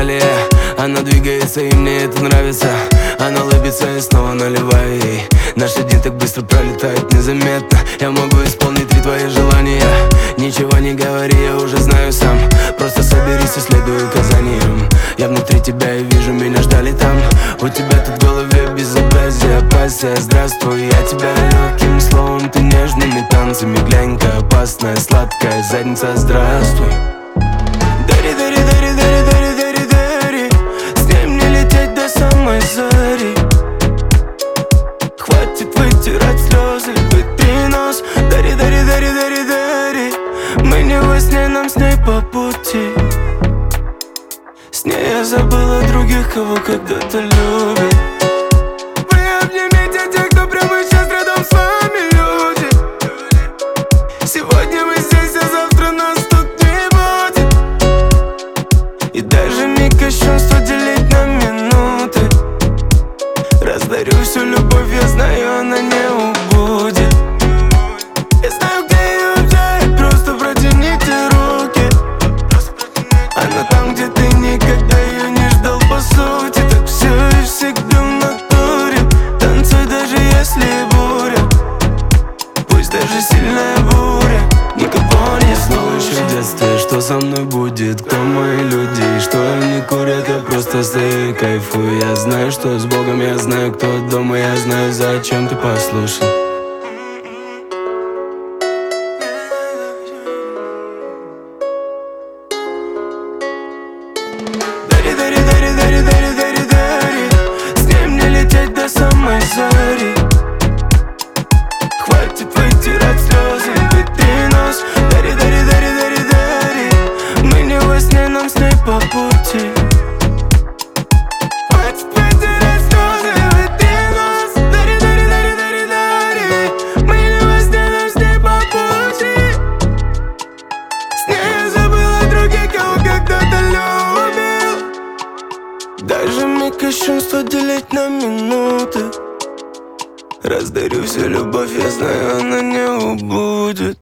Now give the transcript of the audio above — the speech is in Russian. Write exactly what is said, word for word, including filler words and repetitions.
далее. Она двигается, и мне это нравится. Она улыбится, и снова наливаю ей. Наши дни так быстро пролетают незаметно. Я могу исполнить три твои желания. Ничего не говори, я уже знаю сам. Просто соберись и следуй указаниям. Я внутри тебя и вижу, меня ждали там. У тебя тут в голове безобразие, пассия. Здравствуй, я тебя легким словом, ты нежными танцами. Глянь-ка, опасная, сладкая задница, здравствуй. Дари, дари, дари, дари, дари, дари, дари. С ней мне лететь до самой зари. Хватит вытирать слезы, вытри нос. Дари, дари, дари, дари, дари. Мы не во сне, нам с ней по пути. С ней я забыл о других, кого когда-то любил. Вы обнимите тех, кто прямо сейчас рядом с вами, люди. Сегодня мы здесь, а завтра нас тут не будет. И даже миг кощунства делить на минуты. Раздарю всю любовь, я знаю, она не убудет. Я знаю, где ее взять, просто протяните руки. Она там, где ты никогда ее не ждал, по сути. Так все и всегда в натуре. Танцуй, даже если буря. Пусть даже сильная буря никого не слушай. В детстве, что со мной будет, кто мои люди, и что они курят, я просто стою и кайфую. Я знаю, что с Богом, я знаю, кто дома, я знаю, зачем ты послушал. Дари, дари, дари, дари, дари, дари, дари. С ней мне лететь до самой зари. Хватит вытирать слезы, вытри нос. Дари, дари, дари, дари, дари. Мы не во сне, нам с ней по пути. Хватит вытирать слезы, вытри нос. Дари, дари, дари, дари, дари. Мы не во сне, нам с ней по пути. С ней я забыл о других, кого когда-то любил. Даже миг кощунства делить на минуты. Раздарю всю любовь, я знаю, она не убудет.